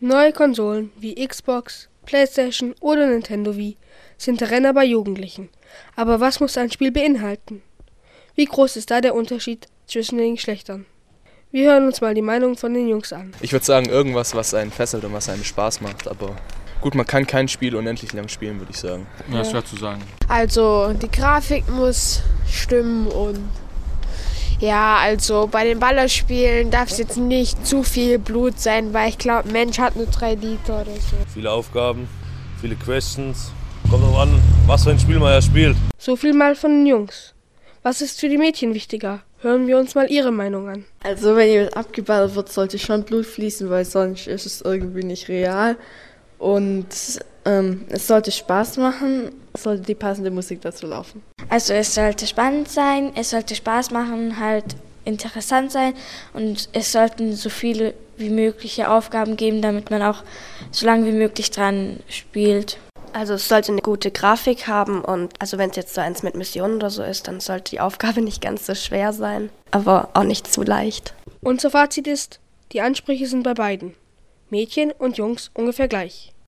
Neue Konsolen wie Xbox, PlayStation oder Nintendo Wii sind der Renner bei Jugendlichen. Aber was muss ein Spiel beinhalten? Wie groß ist da der Unterschied zwischen den Geschlechtern? Wir hören uns mal die Meinung von den Jungs an. Ich würde sagen, irgendwas, was einen fesselt und was einen Spaß macht. Aber gut, man kann kein Spiel unendlich lang spielen, würde ich sagen. Ja, ist schwer zu sagen. Also die Grafik muss stimmen und ja, also bei den Ballerspielen darf es jetzt nicht zu viel Blut sein, weil ich glaube, ein Mensch hat nur 3 Liter oder so. Viele Aufgaben, viele Questions. Kommt drauf an, was für ein Spiel man ja spielt. So viel mal von den Jungs. Was ist für die Mädchen wichtiger? Hören wir uns mal ihre Meinung an. Also wenn jemand abgeballert wird, sollte schon Blut fließen, weil sonst ist es irgendwie nicht real. Und es sollte Spaß machen, es sollte die passende Musik dazu laufen. Also es sollte spannend sein, es sollte Spaß machen, halt interessant sein und es sollten so viele wie mögliche Aufgaben geben, damit man auch so lange wie möglich dran spielt. Also es sollte eine gute Grafik haben und also wenn es jetzt so eins mit Missionen oder so ist, dann sollte die Aufgabe nicht ganz so schwer sein, aber auch nicht zu leicht. Unser Fazit ist, die Ansprüche sind bei beiden, Mädchen und Jungs, ungefähr gleich.